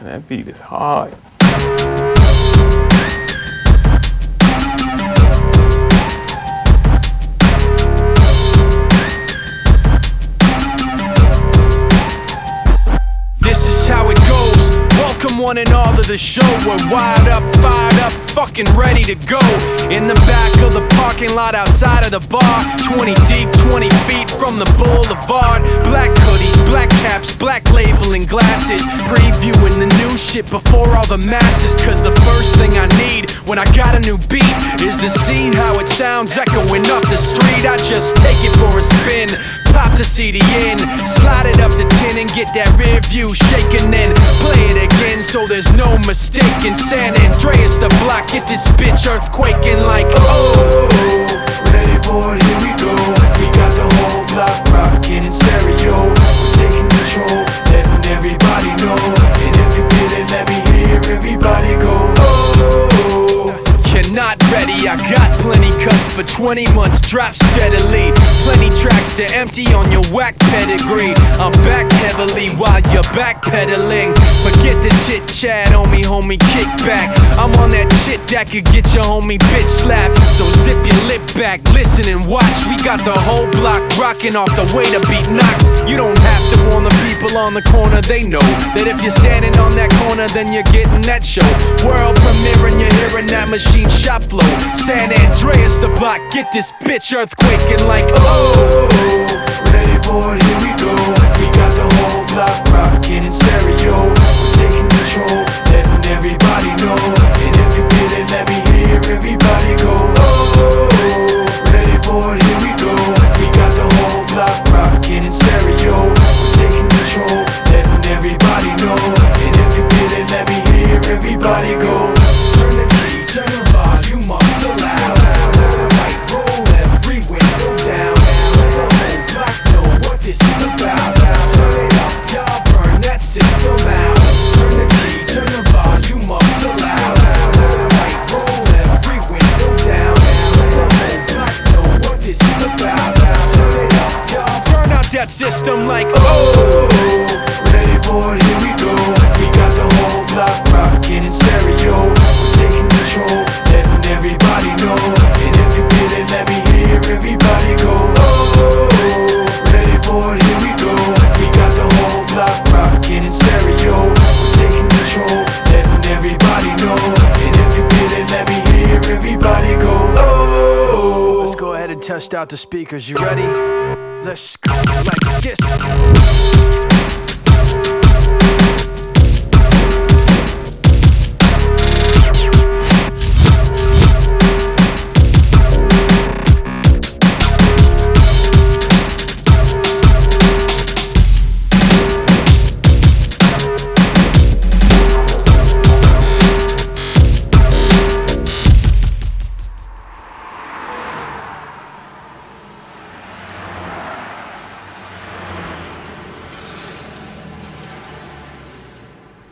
That beat is hard. This is how it goes. Welcome one and all to the show. We're wired up, fired up, fucking ready to go. In the back of the parking lot outside of the bar, 20 deep, 20 feet from the boulevard. Black hoodies, black caps, black labeling glasses, previewing the new shit before all the masses. Cause the first thing I need when I got a new beat is to see how it sounds echoing up the street. I just take it for a spin, pop the CD in, slide it up to 10 and get that rear view shaking, then play it again so there's no mistaking. San Andreas the block, get this bitch earthquaking like oh. Ready for it, here we go. We got the whole block rocking in stereo. We're taking control, letting everybody know. And if you feel it, let me hear everybody go oh. You're not ready, I got plenty cuts for 20 months, drop steadily. Plenty tracks to empty on your whack pedigree. I'm back heavily while you're backpedaling. Forget the chit chat, homie, kick back. I'm on that shit that could get your homie bitch slapped. So zip your lip back, listen and watch. We got the whole block rocking off the way the beat knocks. You don't have to warn the people on the corner, they know that if you're standing on that corner, then you're getting that show. World premiere and you're hearing that machine shop flow. San Andreas the block, get this bitch earthquaking like oh. Ready for it, here we go. We got the whole block rocking in stereo. We're taking control, letting everybody know. And if you feel it, let me hear everybody go oh. Ready for it, here we go. We got the whole block rocking in stereo. We're taking control, letting everybody know. And if you feel it, let me hear everybody go. Turn the key, turn the volume up so loud. Right, roll every window down. Let the whole block know what this is about. Turn it up, y'all, burn that system out. Turn the key, turn the volume up so loud. Right, roll every window down. Let the whole block know what this is about. Turn it up, y'all, burn out that system like oh. Ready for it, here we go. We got the whole block rocking in stereo. We're taking control, letting everybody know. And if you feel it, let me hear everybody go oh. Ready for it, here we go. We got the whole block rocking in stereo. We're taking control, letting everybody know. And if you feel it, let me hear everybody go oh. Let's go ahead and test out the speakers, you ready? Let's go like this.